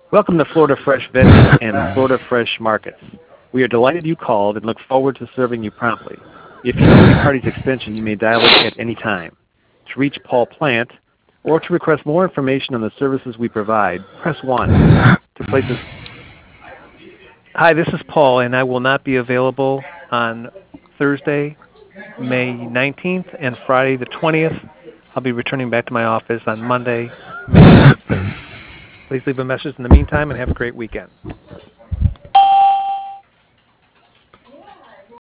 Welcome to Florida Fresh Vending and Florida Fresh Markets. We are delighted you called and look forward to serving you promptly. If you know any party's extension, you may dial it at any time. To reach Paul Plant or to request more information on the services we provide, press 1. To place a... Hi, this is Paul, and I will not be available on Thursday, May 19th, and Friday the 20th. I'll be returning back to my office on Monday, May 3rd. Please leave a message in the meantime and have a great weekend.